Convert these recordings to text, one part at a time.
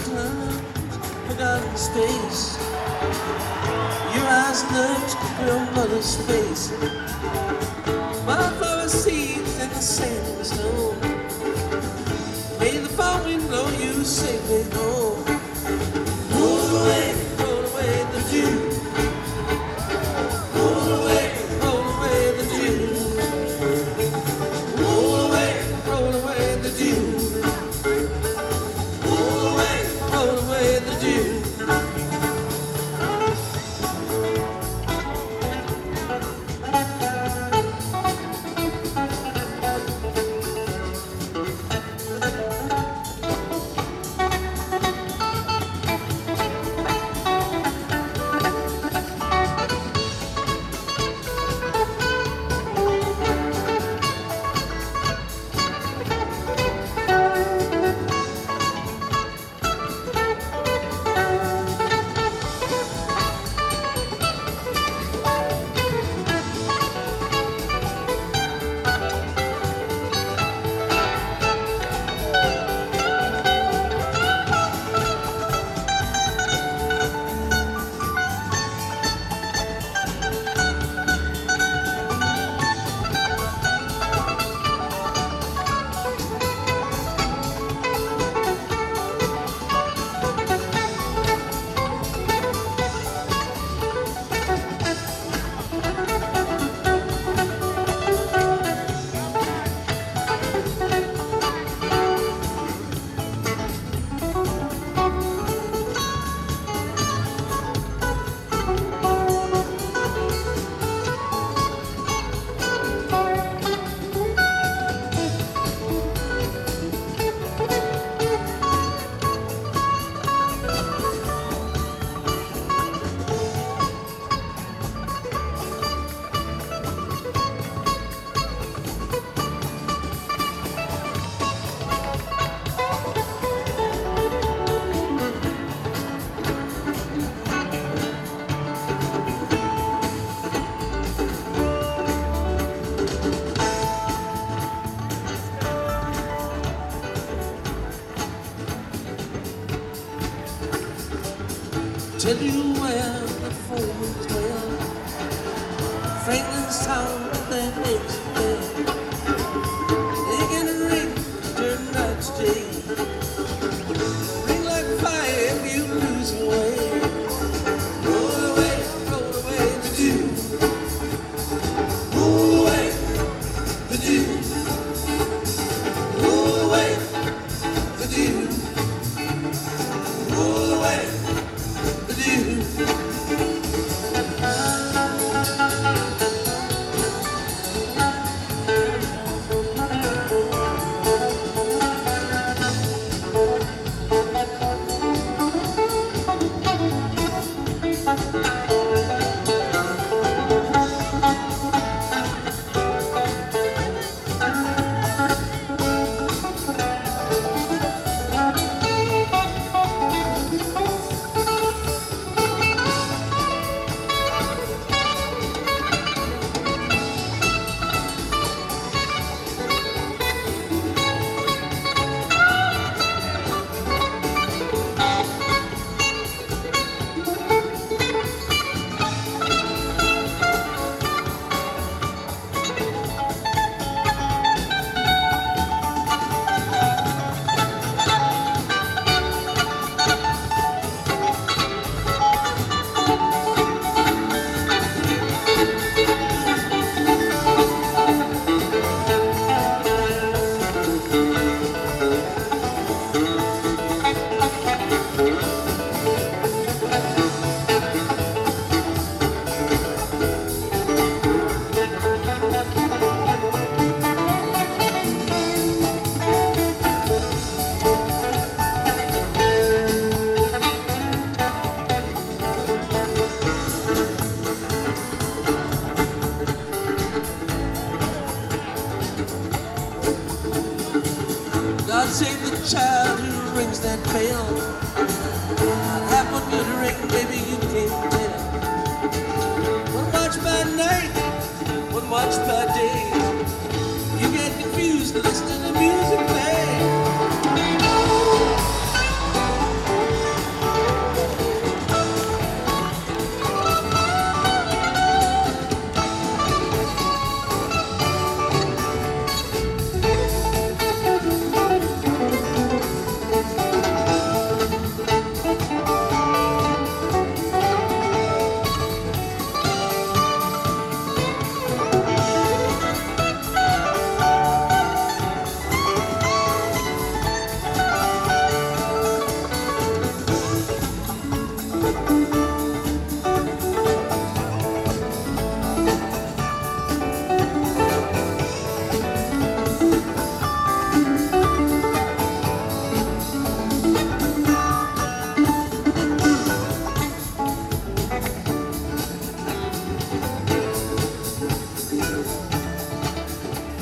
clouds, forgotten space. Your eyes nudge your mother's face. Wildflower seeds in the sand and snow. May the fall wind blow you safely home. Roll away the dew. Roll away the dew. Roll away the dew. Roll away the dew. Tell you where the phone is well. Franklin's town that makes it bell. They can ring, turn night to day. Ring like fire if you lose your way. Roll away the dew. Roll away the dew. Roll away the dew. Roll away. God save the child who rings that bell. I'll have one good ring, baby, you can't tell. One watch by night, one watch by day. You get confused listening to music play.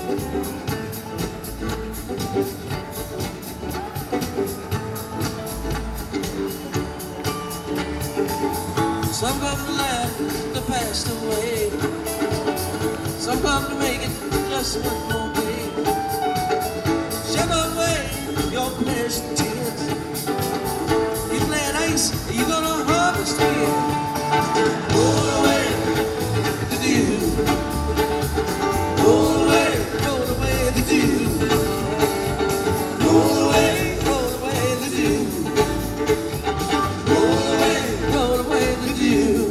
Some come to laugh the past away. Some come to make it just one more day. Shake away your pleasant tears. You play nice, you're gonna harvest here. Roll away the dew. Roll away the dew. Roll away the dew. Roll away the dew.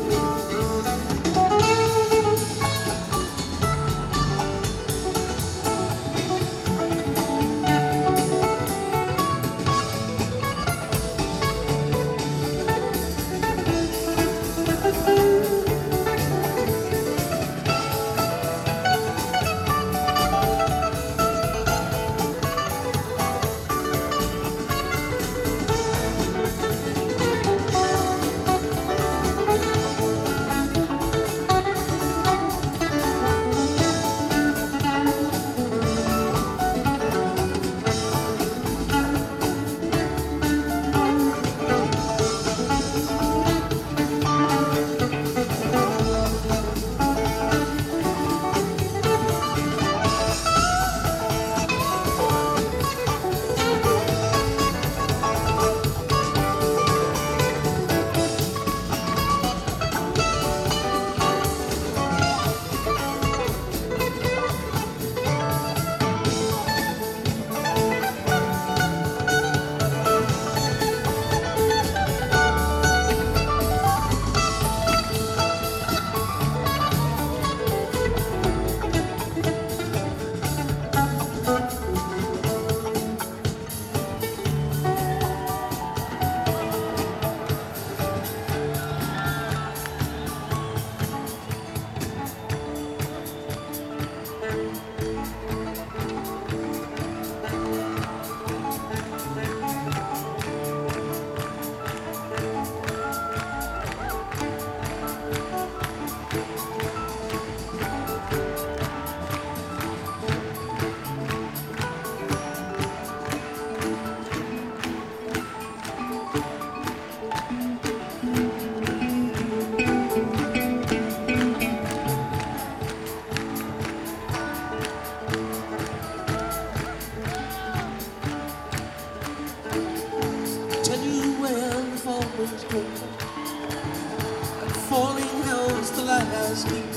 Falling hills the last week.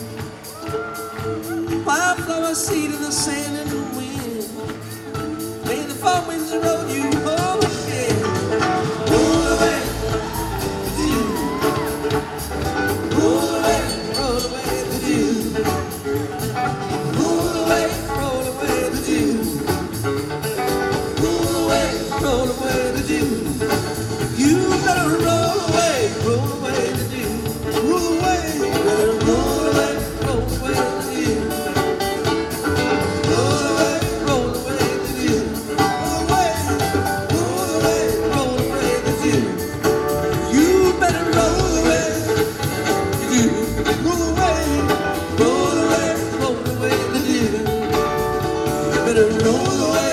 Wildflower seed in the sand and the wind. May the fall winds roll you home again. Roll away the dew. Roll away the dew. Roll away the dew. Roll away the dew. You better roll away the dew. Roll away, better roll away the dew. Roll away the dew. Roll away the dew. You better roll away the dew. Roll away the dew. You better roll away.